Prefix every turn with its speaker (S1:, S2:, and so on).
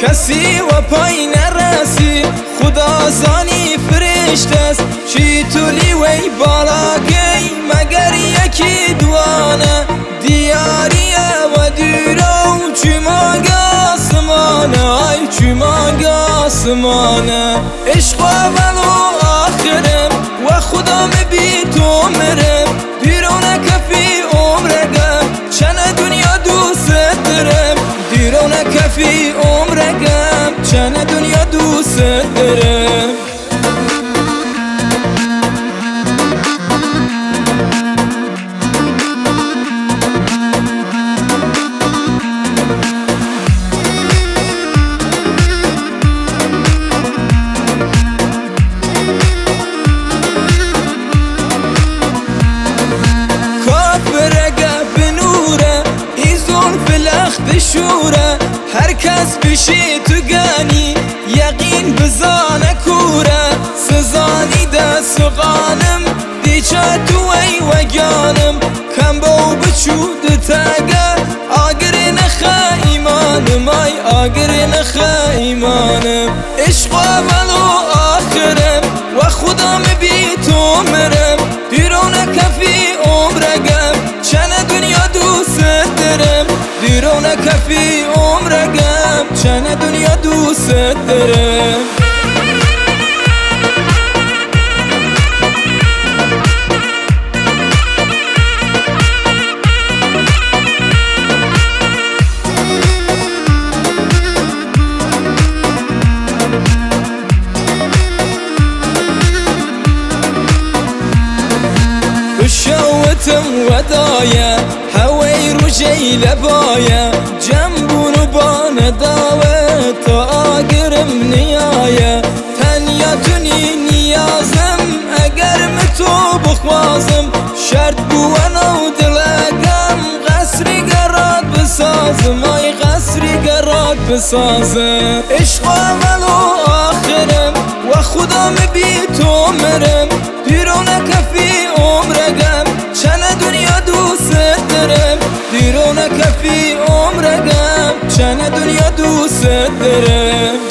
S1: کسی و پای نرسی خدا زانی فرشته است چی تولی وی بالاگی مگر یکی دوانه دیاریه و دیرو چی ماگا سمانه آی چی ماگا سمانه عشق اولو آخرم و خدا بی تو مرم دیرونه کفی عمرگم چنه دنیا دوست دارم دیرونه کفی عمرگم چنه دنیا دوست دارم بشوره هر کس بشی تو گانی یقین بزانه کوره سزانی دست قانم دیچه تو ای وگانم کم با بچود تگه آگر نخه ایمانم آی آگر نخه ایمانم عشق اول و آخرم و خدا بی تو مرم دیرونه کفی عمرگم چنه دنیا دوست دارم دیرونه کفی عمرگم چنه دنیا دوست دارم شوتم ودايا هوي رجي لبايا جنبون بان داوة تاقرم نيايا تنياتني نيازم اگر متو بخوازم شرط بوانا ودلقم قصري قرات بسازم اي قصري قرات بسازم عشق اول و آخرم و خدا بی تو مرم دیرونه کفی عمرگم چنه دنیا دوست دارم دیرونه کفی عمرگم چنه دنیا دوست دارم